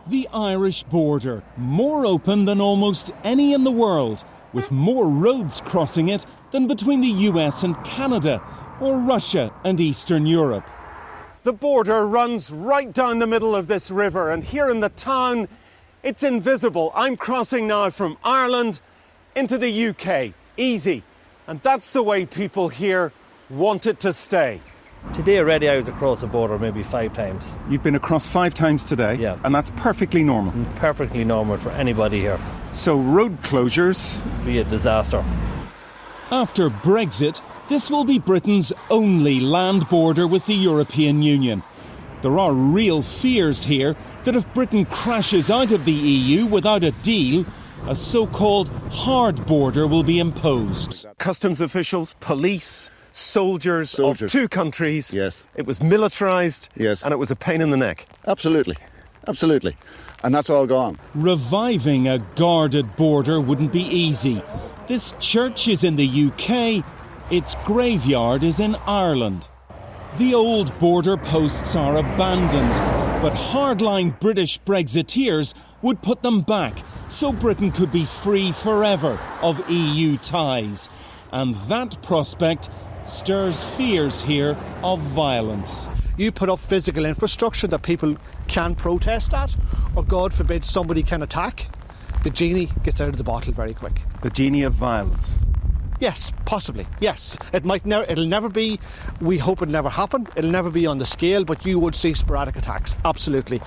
The Irish border, more open than almost any in the world, with more roads crossing it than between the US and Canada, or Russia and Eastern Europe. The border runs right down the middle of this river, and here in the town, it's invisible. I'm crossing now from Ireland into the UK. Easy. And that's the way people here want it to stay. Today already I was across the border maybe 5 times. You've been across 5 times today? Yeah. And that's perfectly normal? Perfectly normal for anybody here. So road closures? Be a disaster. After Brexit, this will be Britain's only land border with the European Union. There are real fears here that if Britain crashes out of the EU without a deal, a so-called hard border will be imposed. Customs officials, police, soldiers of 2 countries. Yes. It was militarised. Yes. And it was a pain in the neck. Absolutely. Absolutely. And that's all gone. Reviving a guarded border wouldn't be easy. This church is in the UK. Its graveyard is in Ireland. The old border posts are abandoned, but hardline British Brexiteers would put them back so Britain could be free forever of EU ties. And that prospect stirs fears here of violence. You put up physical infrastructure that people can protest at, or God forbid somebody can attack, the genie gets out of the bottle very quick. The genie of violence. Yes, possibly. Yes, it'll never be. We hope it never happen. It'll never be on the scale, but you would see sporadic attacks. Absolutely.